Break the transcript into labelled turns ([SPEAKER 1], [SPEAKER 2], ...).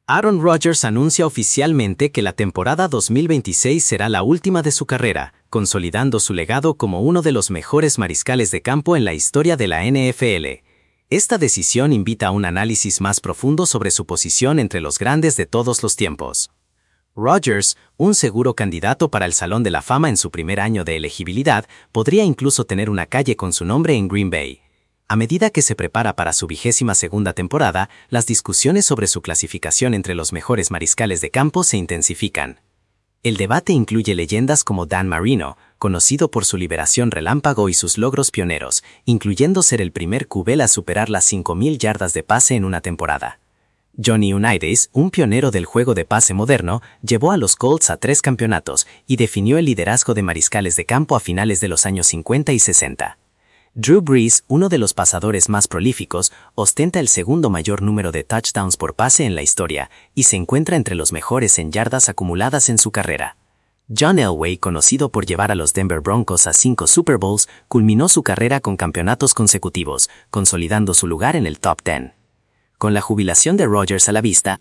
[SPEAKER 1] Aaron Rodgers anuncia oficialmente que la temporada 2026 será la última de su carrera, consolidando su legado como uno de los mejores mariscales de campo en la historia de la NFL. Esta decisión invita a un análisis más profundo sobre su posición entre los grandes de todos los tiempos. Rodgers, un seguro candidato para el Salón de la Fama en su primer año de elegibilidad, podría incluso tener una calle con su nombre en Green Bay. A medida que se prepara para su 22ª temporada, las discusiones sobre su clasificación entre los mejores mariscales de campo se intensifican. El debate incluye leyendas como Dan Marino, conocido por su liberación relámpago y sus logros pioneros, incluyendo ser el primer QB a superar las 5,000 yardas de pase en una temporada. Johnny Unitas, un pionero del juego de pase moderno, llevó a los Colts a 3 campeonatos y definió el liderazgo de mariscales de campo a finales de los años 50 y 60. Drew Brees, uno de los pasadores más prolíficos, ostenta el segundo mayor número de touchdowns por pase en la historia y se encuentra entre los mejores en yardas acumuladas en su carrera. John Elway, conocido por llevar a los Denver Broncos a 5 Super Bowls, culminó su carrera con campeonatos consecutivos, consolidando su lugar en el top 10. Con la jubilación de Rodgers a la vista,